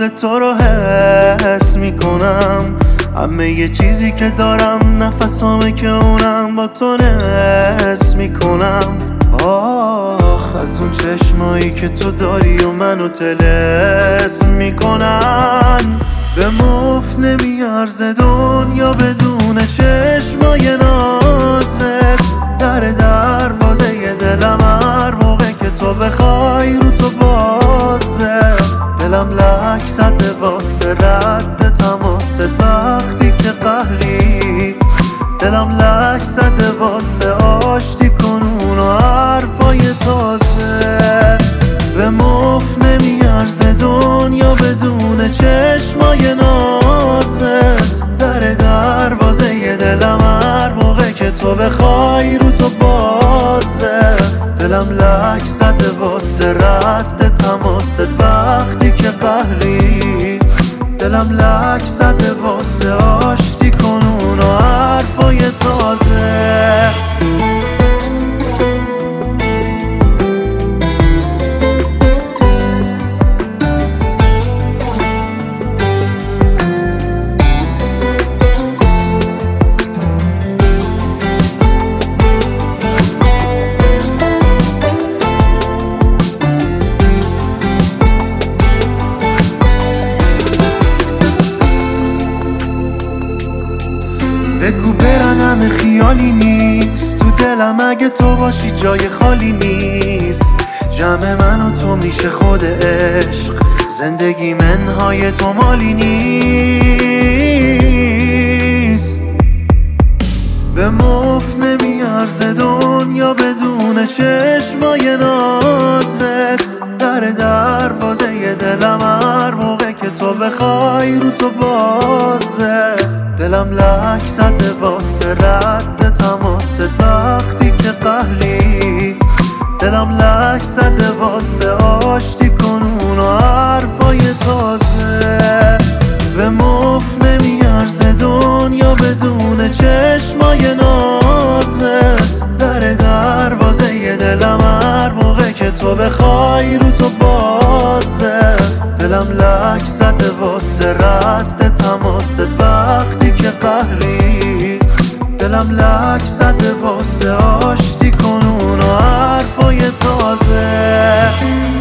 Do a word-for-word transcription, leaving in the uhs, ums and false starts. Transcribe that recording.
خودت تو رو حس میکنم، همه یه چیزی که دارم نفسامه که اونم با تو نس میکنم. آخ از اون چشمایی که تو داری و منو تلس میکنن، به مفت نمیارزه دنیا بدون چشمای نازت. در دروازه دلم هر موقع که تو بخوای رو تو بازه، دلم لک زده واسه رد تماست وقتی که قهری، دلم لک زده واسه آشتی کنون و حرفای تازه. به مفت نمیارزه دنیا بدون چشمای نازت. در دروازه دلم هر موقع که تو بخوای رو تو بازه، دلم لک زده واسه رد تماست وقتی که قهری، دلم لک زده واسه آشتی کنون و حرفای تازه. بگو برن همه خیالی نیست، تو دلم اگه تو باشی جای خالی نیست. جمع من و تو میشه خود عشق، زندگی منهای تو مالی نیست. به مفت نمیارزه دنیا بدون چشمای نازت. در دروازه دلم هر موقع که تو بخوای رو تو بازه، دلم لک زده واسه رد تماست وقتی که قهری، دلم لک زده واسه آشتی کنون و حرفای تازه. به مفت نمیارزه دنیا بدون چشمای نازت. در دروازه دلم هر موقع که تو بخوای رو تو بازه، دلم لک زده واسه رد تماست وقتی که قهری، دلم لک زده واسه آشتی کنون و حرفای تازه.